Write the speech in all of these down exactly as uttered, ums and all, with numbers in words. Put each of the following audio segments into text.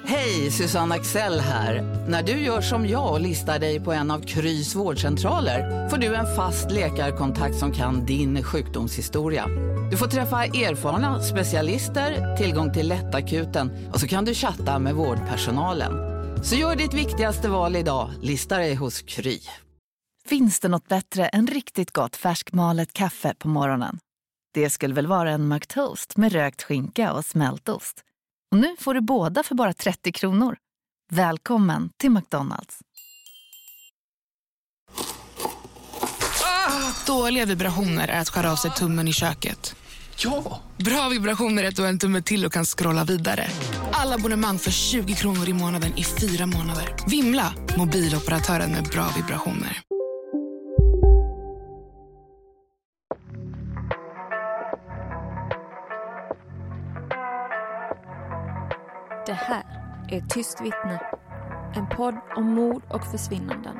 Hej, Susanne Axel här. När du gör som jag och listar dig på en av Krys vårdcentraler får du en fast läkarkontakt som kan din sjukdomshistoria. Du får träffa erfarna specialister, tillgång till lättakuten och så kan du chatta med vårdpersonalen. Så gör ditt viktigaste val idag, lista dig hos Kry. Finns det något bättre än riktigt gott färskmalet kaffe på morgonen? Det skulle väl vara en McToast med rökt skinka och smältost. Och nu får du båda för bara trettio kronor. Välkommen till McDonald's. Ah, dåliga vibrationer är att skära av sig tummen i köket. Ja! Bra vibrationer är att du har en tumme till och kan scrolla vidare. Alla abonnemang för tjugo kronor i månaden i fyra månader. Vimla, mobiloperatören med bra vibrationer. Det här är Tyst vittne, en podd om mord och försvinnanden.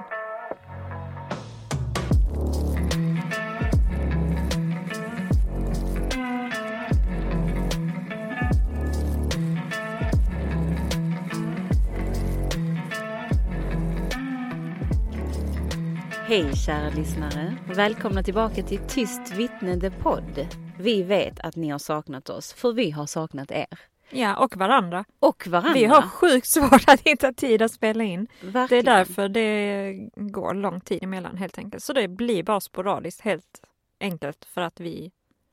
Hej kära lyssnare, välkomna tillbaka till Tyst vittne, the podd. Vi vet att ni har saknat oss, för vi har saknat er. Ja, och varandra. Och varandra. Vi har sjukt svårt att hitta tid att spela in. Verkligen. Det är därför det går lång tid emellan helt enkelt. Så det blir bara sporadiskt helt enkelt för att vi...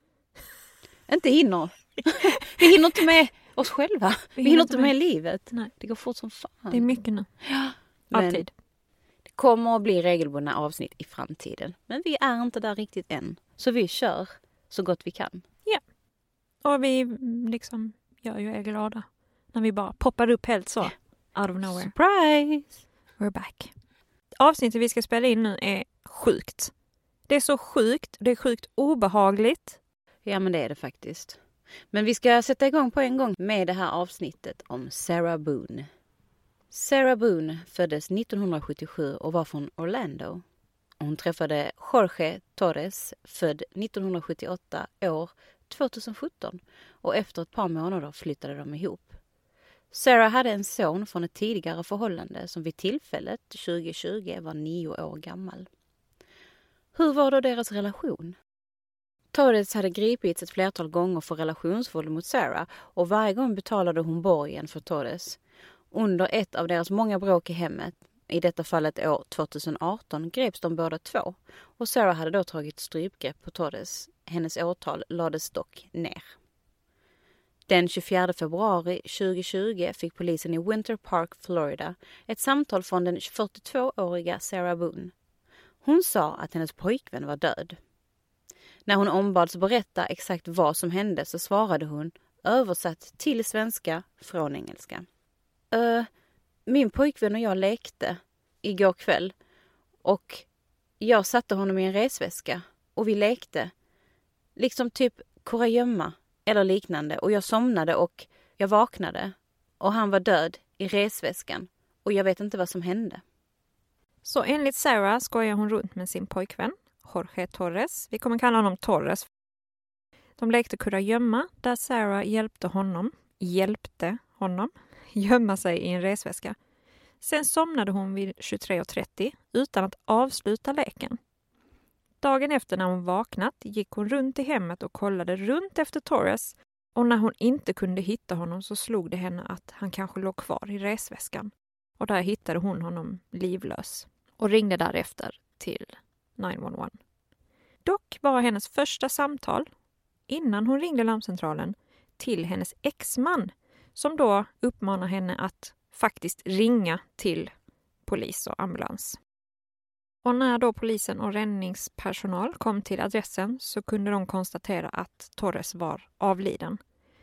Inte hinner. Vi hinner inte med oss själva. Vi, vi hinner, hinner inte med, med livet. Nej. Det går fort som fan. Det är mycket nu. Ja, alltid. Det kommer att bli regelbundna avsnitt i framtiden. Men vi är inte där riktigt än. Så vi kör så gott vi kan. Ja. Och vi liksom... gör ju er glada när vi bara poppar upp helt så out of nowhere. Surprise! We're back. Avsnittet vi ska spela in nu är sjukt. Det är så sjukt, det är sjukt obehagligt. Ja, men det är det faktiskt. Men vi ska sätta igång på en gång med det här avsnittet om Sarah Boone. Sarah Boone föddes nittonhundrasjuttiosju och var från Orlando. Hon träffade Jorge Torres, född nittonhundrasjuttioåtta, år tjugosjutton, och efter ett par månader flyttade de ihop. Sarah hade en son från ett tidigare förhållande som vid tillfället tjugohundratjugo var nio år gammal. Hur var då deras relation? Torres hade gripits ett flertal gånger för relationsvåld mot Sarah och varje gång betalade hon borgen för Torres. Under ett av deras många bråk i hemmet, i detta fallet år tjugoarton, greps de båda två och Sarah hade då tagit strypgrepp på Torres. Hennes åtal lades dock ner. Den tjugofjärde februari tjugotjugo fick polisen i Winter Park, Florida, ett samtal från den fyrtiotvååriga Sarah Boone. Hon sa att hennes pojkvän var död. När hon ombads berätta exakt vad som hände så svarade hon, översatt till svenska från engelska. Uh, min pojkvän och jag lekte igår kväll och jag satte honom i en resväska och vi lekte. Liksom typ kurragömma eller liknande, och jag somnade och jag vaknade och han var död i resväskan och jag vet inte vad som hände. Så enligt Sarah skojar hon runt med sin pojkvän Jorge Torres. Vi kommer kalla honom Torres. De lekte kurragömma där Sarah hjälpte honom, hjälpte honom gömma sig i en resväska. Sen somnade hon vid tjugotre och trettio utan att avsluta leken. Dagen efter när hon vaknat gick hon runt i hemmet och kollade runt efter Torres, och när hon inte kunde hitta honom så slog det henne att han kanske låg kvar i resväskan. Och där hittade hon honom livlös och ringde därefter till nio ett ett. Dock var hennes första samtal, innan hon ringde larmcentralen, till hennes exman som då uppmanar henne att faktiskt ringa till polis och ambulans. Och när då polisen och räddningspersonal kom till adressen så kunde de konstatera att Torres var avliden.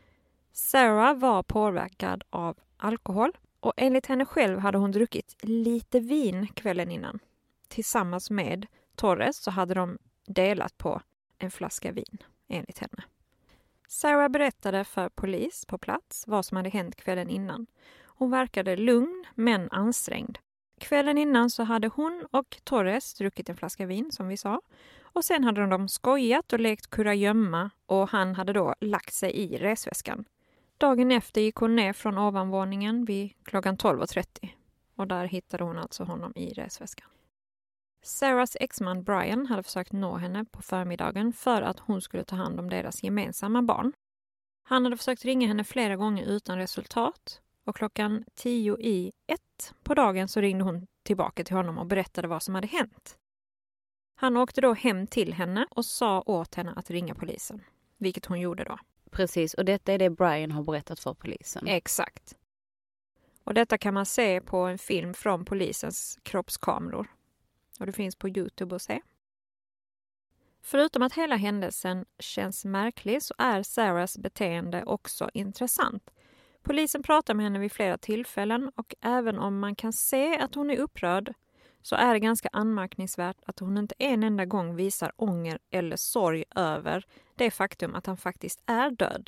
Sarah var påverkad av alkohol och enligt henne själv hade hon druckit lite vin kvällen innan. Tillsammans med Torres så hade de delat på en flaska vin, enligt henne. Sarah berättade för polis på plats vad som hade hänt kvällen innan. Hon verkade lugn men ansträngd. Kvällen innan så hade hon och Torres druckit en flaska vin som vi sa. Och sen hade de skojat och lekt kurragömma och han hade då lagt sig i resväskan. Dagen efter gick hon ner från ovanvåningen vid klockan tolv och trettio. Och där hittade hon alltså honom i resväskan. Sarahs exman Brian hade försökt nå henne på förmiddagen för att hon skulle ta hand om deras gemensamma barn. Han hade försökt ringa henne flera gånger utan resultat. Och klockan tio i ett på dagen så ringde hon tillbaka till honom och berättade vad som hade hänt. Han åkte då hem till henne och sa åt henne att ringa polisen. Vilket hon gjorde då. Precis, och detta är det Brian har berättat för polisen. Exakt. Och detta kan man se på en film från polisens kroppskameror. Och det finns på YouTube att se. Förutom att hela händelsen känns märklig så är Sarahs beteende också intressant. Polisen pratar med henne vid flera tillfällen och även om man kan se att hon är upprörd så är det ganska anmärkningsvärt att hon inte en enda gång visar ånger eller sorg över det faktum att han faktiskt är död.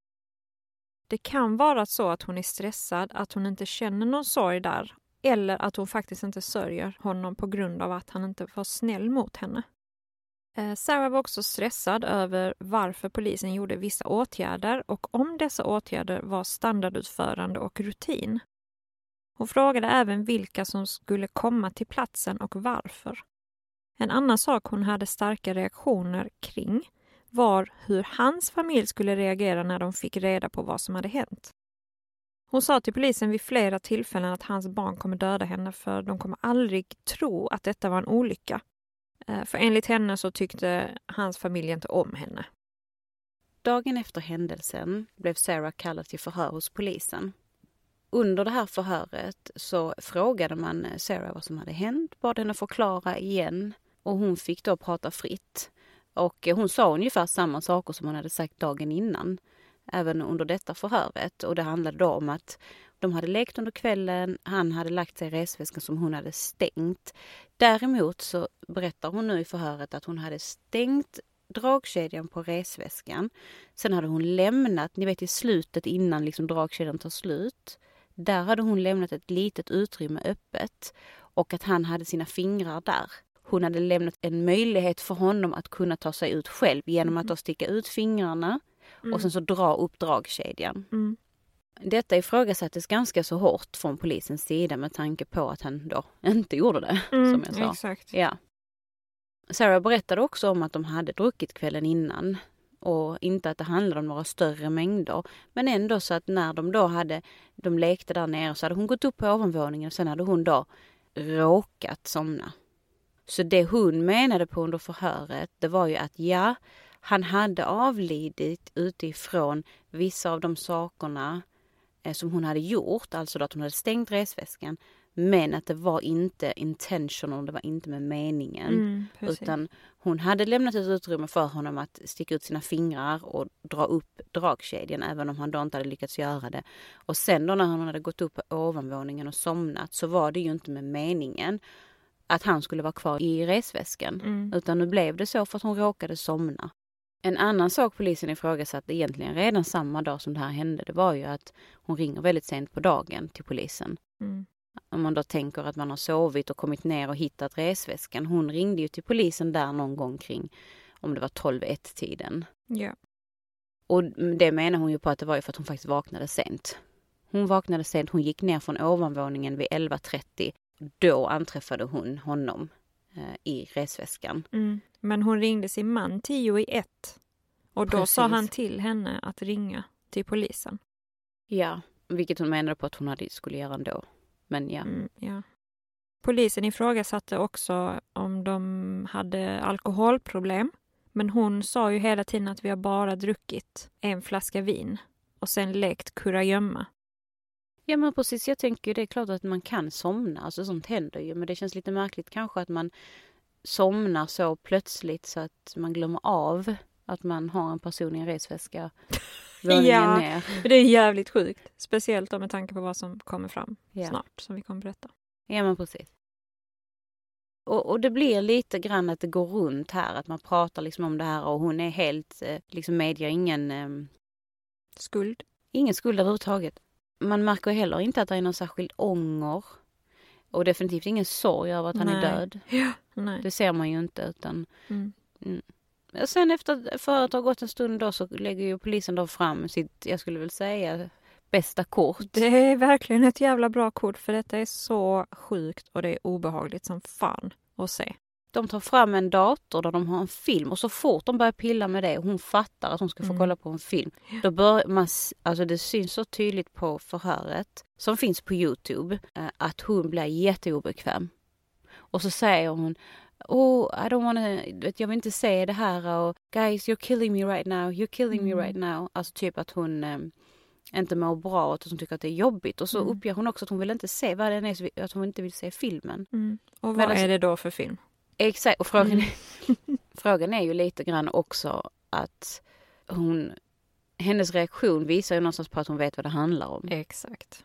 Det kan vara så att hon är stressad, att hon inte känner någon sorg där eller att hon faktiskt inte sörjer honom på grund av att han inte var snäll mot henne. Sarah var också stressad över varför polisen gjorde vissa åtgärder och om dessa åtgärder var standardutförande och rutin. Hon frågade även vilka som skulle komma till platsen och varför. En annan sak hon hade starka reaktioner kring var hur hans familj skulle reagera när de fick reda på vad som hade hänt. Hon sa till polisen vid flera tillfällen att hans barn kommer döda henne för de kommer aldrig tro att detta var en olycka. För enligt henne så tyckte hans familj inte om henne. Dagen efter händelsen blev Sarah kallad till förhör hos polisen. Under det här förhöret så frågade man Sarah vad som hade hänt, bad henne förklara igen och hon fick då prata fritt. Och hon sa ungefär samma saker som hon hade sagt dagen innan, även under detta förhöret. Och det handlade då om att de hade lekt under kvällen, han hade lagt sig i resväskan som hon hade stängt. Däremot så berättar hon nu i förhöret att hon hade stängt dragkedjan på resväskan. Sen hade hon lämnat, ni vet i slutet innan liksom dragkedjan tar slut. Där hade hon lämnat ett litet utrymme öppet och att han hade sina fingrar där. Hon hade lämnat en möjlighet för honom att kunna ta sig ut själv genom att då sticka ut fingrarna mm. och sen så dra upp dragkedjan. Mm. Detta ifrågasattes ganska så hårt från polisens sida med tanke på att han då inte gjorde det, mm, som jag sa. Exakt. Ja. Sarah berättade också om att de hade druckit kvällen innan och inte att det handlade om några större mängder. Men ändå så att när de då hade, de lekte där nere så hade hon gått upp på ovanvåningen och sen hade hon då råkat somna. Så det hon menade på under förhöret, det var ju att ja, han hade avlidit utifrån vissa av de sakerna eh, som hon hade gjort. Alltså då att hon hade stängt resväskan. Men att det var inte intentional, det var inte med meningen. Mm, utan hon hade lämnat ett utrymme för honom att sticka ut sina fingrar och dra upp dragkedjan. Även om han då inte hade lyckats göra det. Och sen då när hon hade gått upp på ovanvåningen och somnat så var det ju inte med meningen att han skulle vara kvar i resväskan. Mm. Utan nu blev det så för att hon råkade somna. En annan sak polisen ifrågasatte egentligen redan samma dag som det här hände, det var ju att hon ringer väldigt sent på dagen till polisen. Mm. Om man då tänker att man har sovit och kommit ner och hittat resväskan. Hon ringde ju till polisen där någon gång kring, om det var tolv ett-tiden. Ja. Och det menar hon ju på att det var ju för att hon faktiskt vaknade sent. Hon vaknade sent, hon gick ner från ovanvåningen vid elva trettio. Då anträffade hon honom eh, i resväskan. Mm. Men hon ringde sin man tio i ett. Och då Precis. Sa han till henne att ringa till polisen. Ja, vilket hon menade på att hon hade, skulle göra ändå. Men ja. Mm, ja. Polisen ifrågasatte också om de hade alkoholproblem. Men hon sa ju hela tiden att vi har bara druckit en flaska vin. Och sen lekt kurragömma. Ja men precis, jag tänker det är klart att man kan somna. Alltså sånt händer ju. Men det känns lite märkligt kanske att man somnar så plötsligt så att man glömmer av att man har en person i en resväska. Ja, ner. Det är jävligt sjukt. Speciellt med tanke på vad som kommer fram ja. snart, som vi kommer berätta. Ja, men precis. Och, och det blir lite grann att det går runt här. Att man pratar liksom om det här och hon är helt, liksom medger ingen... Eh, skuld. Ingen skuld överhuvudtaget. Man märker heller inte att det är någon särskild ånger. Och definitivt ingen sorg över att han nej. är död. Ja, nej. Det ser man ju inte utan... Mm. Mm. Sen efter förhöret har gått en stund då så lägger ju polisen då fram sitt, jag skulle väl säga, bästa kort. Det är verkligen ett jävla bra kort för detta är så sjukt och det är obehagligt som fan att se. De tar fram en dator där de har en film och så fort de börjar pilla med det och hon fattar att hon ska få mm. kolla på en film. Då bör man, alltså det syns så tydligt på förhöret som finns på YouTube att hon blir jätteobekväm. Och så säger hon, oh, I don't wanna, jag vill inte säga det här och guys, you're killing me right now, you're killing mm. me right now. Alltså typ att hon eh, inte mår bra och att hon tycker att det är jobbigt. Och så mm. uppger hon också att hon vill inte se vad den är, att hon inte vill se filmen. Mm. Och vad Men är alltså, det då för film? Exakt, och frågan, mm. är, frågan är ju lite grann också att hon, hennes reaktion visar ju någonstans på att hon vet vad det handlar om. Exakt.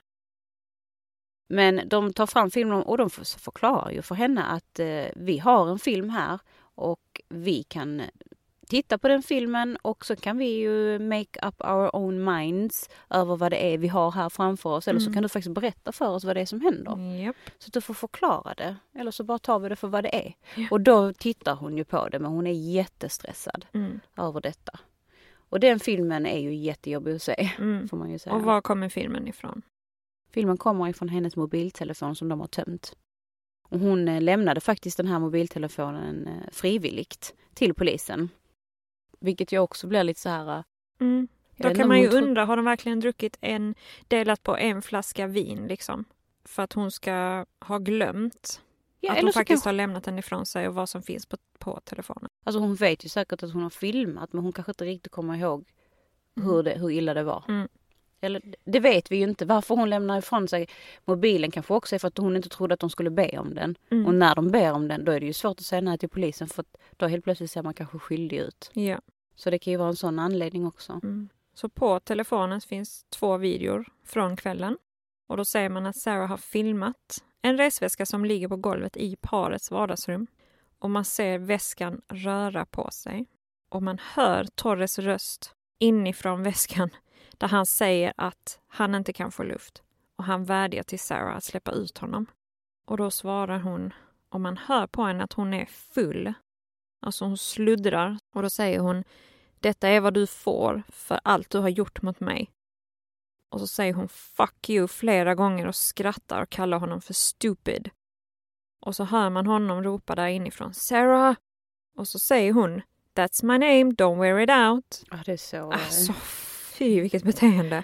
Men de tar fram filmen och de förklarar ju för henne att eh, vi har en film här och vi kan titta på den filmen och så kan vi ju make up our own minds över vad det är vi har här framför oss. Eller mm. så kan du faktiskt berätta för oss vad det är som händer. Yep. Så du får förklara det. Eller så bara tar vi det för vad det är. Yeah. Och då tittar hon ju på det men hon är jättestressad mm. över detta. Och den filmen är ju jättejobbig att se. Mm. Får man ju säga. Och var kommer filmen ifrån? Filmen kommer ifrån hennes mobiltelefon som de har tömt. Och hon eh, lämnade faktiskt den här mobiltelefonen eh, frivilligt till polisen. Vilket ju också blir lite så här... Mm. Då kan man ju undra, har de verkligen druckit en, delat på en flaska vin liksom? För att hon ska ha glömt ja, att hon faktiskt kan... har lämnat den ifrån sig och vad som finns på, på telefonen. Alltså hon vet ju säkert att hon har filmat men hon kanske inte riktigt kommer ihåg mm. hur, det, hur illa det var. Mm. Eller, det vet vi ju inte. Varför hon lämnar ifrån sig mobilen kanske också är för att hon inte trodde att de skulle be om den. Mm. Och när de ber om den, då är det ju svårt att säga nej till polisen för att då helt plötsligt ser man kanske skyldig ut. Ja. Så det kan ju vara en sån anledning också. Mm. Så på telefonen finns två videor från kvällen. Och då säger man att Sarah har filmat en resväska som ligger på golvet i parets vardagsrum. Och man ser väskan röra på sig. Och man hör Torres röst inifrån väskan. Där han säger att han inte kan få luft. Och han vädjar till Sarah att släppa ut honom. Och då svarar hon, och man hör på henne att hon är full. Alltså hon sluddrar. Och då säger hon, detta är vad du får för allt du har gjort mot mig. Och så säger hon fuck you flera gånger och skrattar och kallar honom för stupid. Och så hör man honom ropa där inifrån, Sarah! Och så säger hon, that's my name, don't wear it out. Ja, det är så... Alltså, fy, vilket beteende.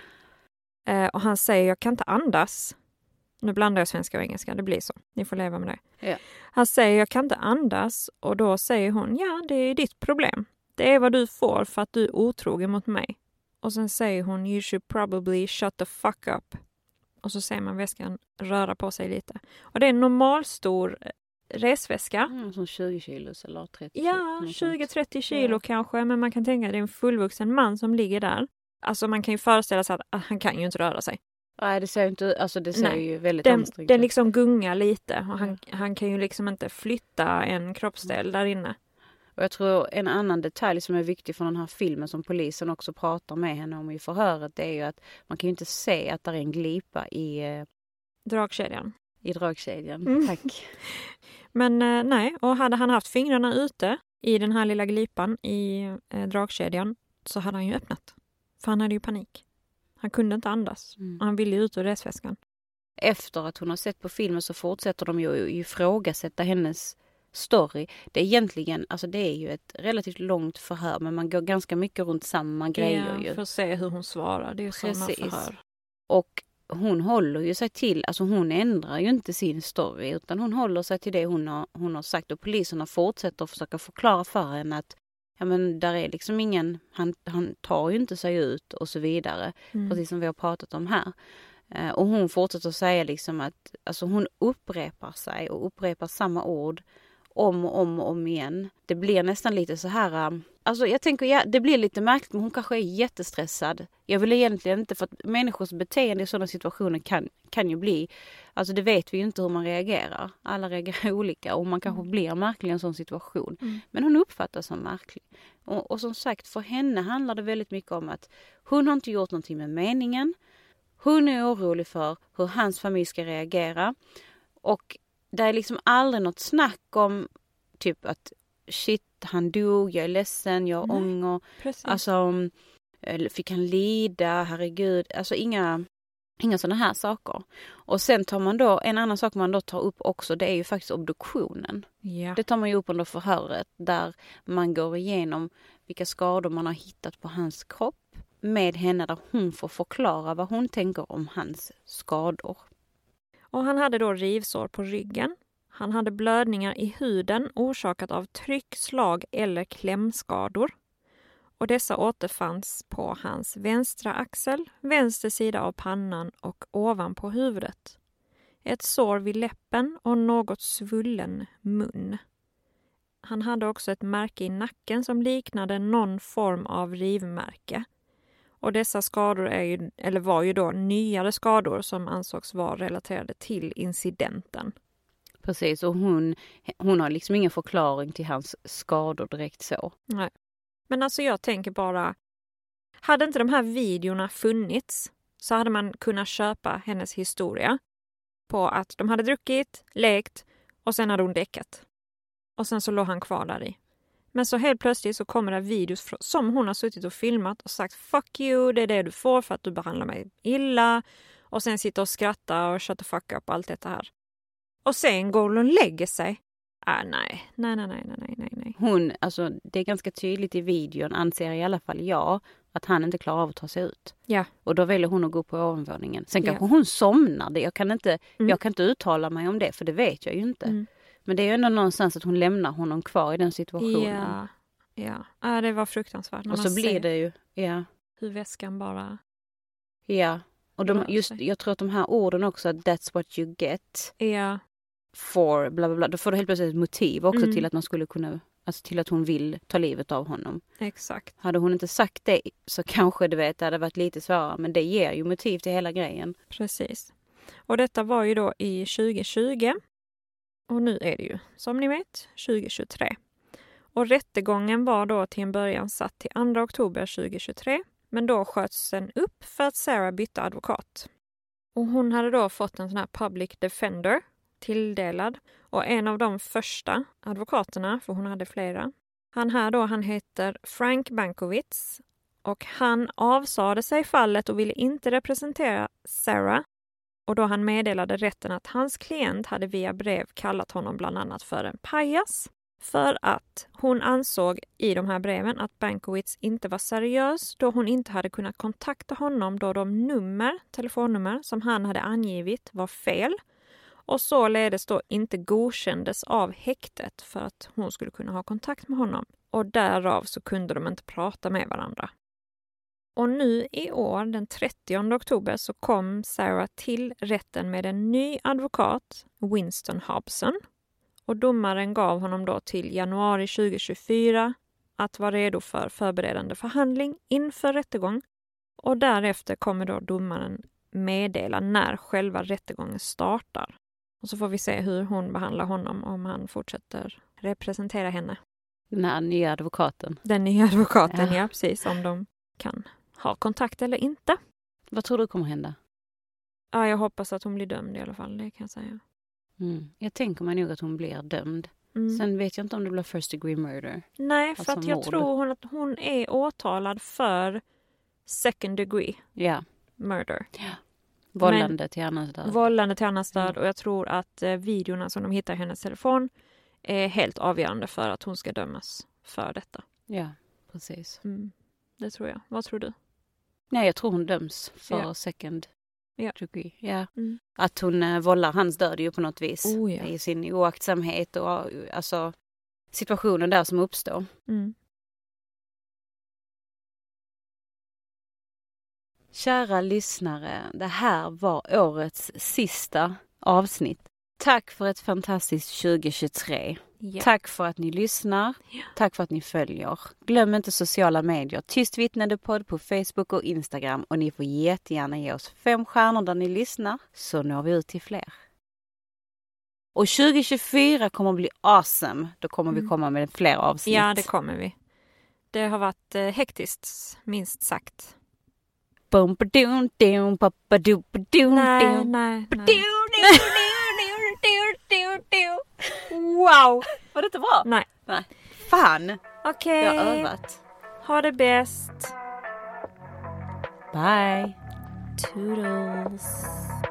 Eh, och han säger, jag kan inte andas. Nu blandar jag svenska och engelska, det blir så. Ni får leva med det. Ja. Han säger, jag kan inte andas. Och då säger hon, ja, det är ditt problem. Det är vad du får för att du är otrogen mot mig. Och sen säger hon, you should probably shut the fuck up. Och så ser man väskan röra på sig lite. Och det är en normalstor resväska. Mm, som tjugo kilo eller trettio. Ja, tjugo till trettio kilo ja. Kanske. Men man kan tänka att det är en fullvuxen man som ligger där. Alltså man kan ju föreställa sig att, att han kan ju inte röra sig. Nej, det ser inte, alltså det ser Nej. ju väldigt den, ansträngt. Den liksom gungar lite. Och han, han kan ju liksom inte flytta en kroppsdel där inne. Och jag tror en annan detalj som är viktig för den här filmen som polisen också pratar med henne om i förhöret, det är ju att man kan ju inte se att det är en glipa i... Eh, dragkedjan. I dragkedjan, mm. tack. Men eh, nej, och hade han haft fingrarna ute i den här lilla glipan i eh, dragkedjan så hade han ju öppnat. För han hade ju panik. Han kunde inte andas. Mm. Han ville ju ut ur resväskan. Efter att hon har sett på filmen så fortsätter de ju ifrågasätta hennes story. Det är egentligen, alltså det är ju ett relativt långt förhör men man går ganska mycket runt samma grejer ja, ju. för att se hur hon svarar. Det är ju samma förhör. Och hon håller ju sig till, alltså hon ändrar ju inte sin story utan hon håller sig till det hon har, hon har sagt och poliserna fortsätter att försöka förklara för henne att ja men där är liksom ingen, han, han tar ju inte sig ut och så vidare. Mm. Precis som vi har pratat om här. Eh, och hon fortsätter att säga liksom att alltså hon upprepar sig och upprepar samma ord om och om och om igen. Det blir nästan lite så här... Alltså jag tänker, ja, det blir lite märkligt men hon kanske är jättestressad. Jag vill egentligen inte, för att människors beteende i sådana situationer kan, kan ju bli... Alltså det vet vi ju inte hur man reagerar. Alla reagerar olika och man kanske mm. blir märklig i en sån situation. Mm. Men hon uppfattas som märklig. Och, och som sagt, för henne handlar det väldigt mycket om att hon har inte gjort någonting med meningen. Hon är orolig för hur hans familj ska reagera. Och det är liksom aldrig något snack om typ att shit, att han dog, jag är ledsen, jag har ånger. Precis. Alltså, fick han lida, herregud. Alltså inga, inga sådana här saker. Och sen tar man då, en annan sak man då tar upp också, det är ju faktiskt obduktionen. Ja. Det tar man ju upp under förhöret där man går igenom vilka skador man har hittat på hans kropp med henne, där hon får förklara vad hon tänker om hans skador. Och han hade då rivsår på ryggen. Han hade blödningar i huden orsakat av tryck, slag eller klämskador. Och dessa återfanns på hans vänstra axel, vänster sida av pannan och ovanpå huvudet. Ett sår vid läppen och något svullen mun. Han hade också ett märke i nacken som liknade någon form av rivmärke. Och dessa skador är ju, eller var ju då nyare skador som ansågs vara relaterade till incidenten. Precis, och hon, hon har liksom ingen förklaring till hans skador direkt så. Nej. Men alltså jag tänker bara, hade inte de här videorna funnits så hade man kunnat köpa hennes historia på att de hade druckit, lekt och sen hade hon däckat. Och sen så låg han kvar där i. Men så helt plötsligt så kommer det videos som hon har suttit och filmat och sagt fuck you, det är det du får för att du behandlar mig illa. Och sen sitter och skrattar och shut the fuck up allt detta här. Och sen går hon och lägger sig. Ah, nej, nej, nej, nej, nej, nej, nej. Hon, alltså det är ganska tydligt i videon, anser i alla fall jag, att han inte klarar av att ta sig ut. Ja. Och då väljer hon att gå på ovanvåningen. Sen kanske Ja. hon somnade. Jag kan, inte, Mm. jag kan inte uttala mig om det, för det vet jag ju inte. Mm. Men det är ju ändå någonstans att hon lämnar honom kvar i den situationen. Ja, ja. Ah, det var fruktansvärt. Och så blir det ju, ja. hur väskan bara... Ja, och de, rör just, sig. jag tror att de här orden också, att that's what you get Ja, for bla bla bla, då får du helt plötsligt ett motiv också Mm. till att man skulle kunna, alltså till att hon vill ta livet av honom. exakt. Hade hon inte sagt det så kanske det, vet, det hade varit lite svårare, men det ger ju motiv till hela grejen. Precis. Och detta var ju då i tjugo tjugo. Och nu är det ju, som ni vet, tjugo tjugotre. Och rättegången var då till en början satt till andra oktober tjugo tjugotre. Men då sköts den upp för att Sarah bytte advokat. Och hon hade då fått en sån här public defender tilldelad. Och en av de första advokaterna, för hon hade flera. Han här då, han heter Frank Bankowitz. Och han avsade sig fallet och ville inte representera Sarah. Och då han meddelade rätten att hans klient hade via brev kallat honom bland annat för en pajas. För att hon ansåg i de här breven att Bankowitz inte var seriös då hon inte hade kunnat kontakta honom då de nummer, telefonnummer som han hade angivit var fel. Och således då inte godkändes av häktet för att hon skulle kunna ha kontakt med honom. Och därav så kunde de inte prata med varandra. Och nu i år, den trettionde oktober, så kom Sarah till rätten med en ny advokat, Winston Hobson. Och domaren gav honom då till januari tjugo tjugofyra att vara redo för förberedande förhandling inför rättegång. Och därefter kommer då domaren meddela när själva rättegången startar. Och så får vi se hur hon behandlar honom om han fortsätter representera henne. Den här nya advokaten. Den nya advokaten, Ja. ja precis, om de kan ha kontakt eller inte. Vad tror du kommer hända? Ja, jag hoppas att hon blir dömd i alla fall, det kan jag säga. Mm. Jag tänker mig nog att hon blir dömd. Mm. Sen vet jag inte om det blir first degree murder. Nej, för alltså att jag mord. tror hon, att hon är åtalad för second degree Ja, murder. vållande till annans död. Vållande till annans död. Mm. Och jag tror att eh, videorna som de hittar i hennes telefon är helt avgörande för att hon ska dömas för detta. Ja, precis. Mm. Det tror jag. Vad tror du? Nej, jag tror hon döms för Ja. second Ja. degree. Ja. Mm. Att hon eh, vållar hans död ju på något vis. Oh, ja. I sin oaktsamhet och alltså situationen där som uppstår. Mm. Kära lyssnare, det här var årets sista avsnitt. Tack för ett fantastiskt tjugo tjugotre. Ja. Tack för att ni lyssnar. Ja. Tack för att ni följer. Glöm inte sociala medier. Tyst vittnande podd på Facebook och Instagram. Och ni får jättegärna ge oss fem stjärnor där ni lyssnar. Så når vi ut till fler. Och tjugo tjugofyra kommer att bli awesome. Då kommer Mm. vi komma med fler avsnitt. Ja, det kommer vi. Det har varit eh, hektiskt, minst sagt. Bum, ba-dum, dum, ba-ba-dum, ba-dum, Nej, dum. nej, Ba-dum, nej. dum, dum, dum, dum, dum, dum. Wow! Var det inte bra? Nej. Nej. fan. Okej. Jag har övat. Ha det bäst. Bye. Toodles.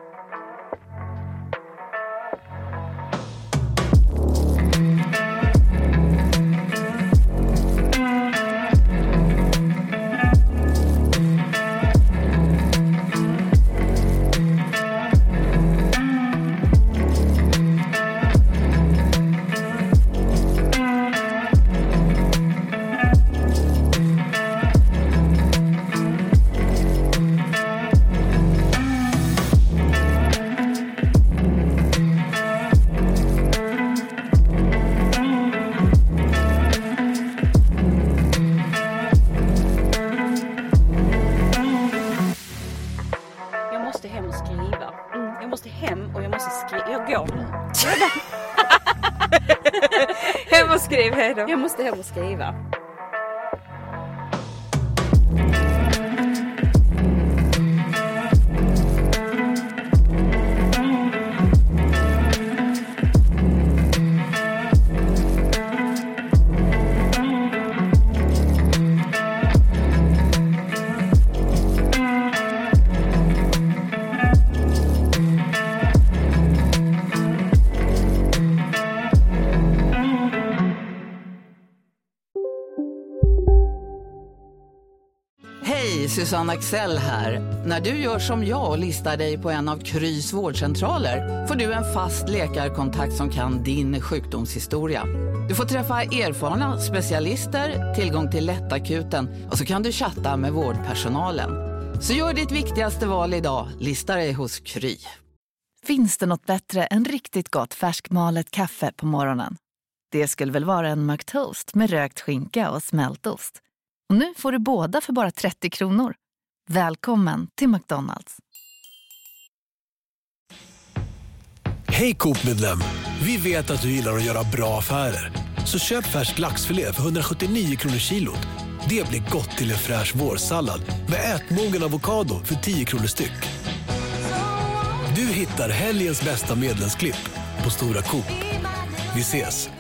Jag måste hem och skriva. Mm. Jag måste hem och jag måste skriva. Jag går nu. Hem och skriv, hej då. Jag måste hem och skriva. Hej, Susanne Axel här. När du gör som jag och listar dig på en av Krys vårdcentraler får du en fast läkarkontakt som kan din sjukdomshistoria. Du får träffa erfarna specialister, tillgång till lättakuten och så kan du chatta med vårdpersonalen. Så gör ditt viktigaste val idag, lista dig hos Kry. Finns det något bättre än riktigt gott färskmalet kaffe på morgonen? Det skulle väl vara en McToast med rökt skinka och smältost. Och nu får du båda för bara trettio kronor. Välkommen till McDonald's. Hej Coop-medlem! Vi vet att du gillar att göra bra affärer. Så köp färsk laxfilé för hundrasjuttionio kronor kilot. Det blir gott till en fräsch vårsallad med ätmogen avokado för tio kronor styck. Du hittar helgens bästa medlemsklipp på Stora Coop. Vi ses!